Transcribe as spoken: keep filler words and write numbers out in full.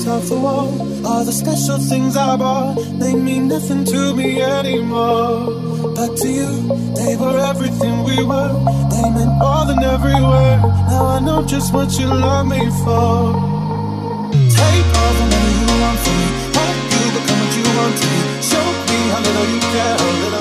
photos off the wall. All the special things I bought, they mean nothing to me anymore. But to you, they were everything we were. They meant more than every word. Now I know just what you love me for. Take all the money you want from me. Let you become what you want to be. Show me how little you care, how little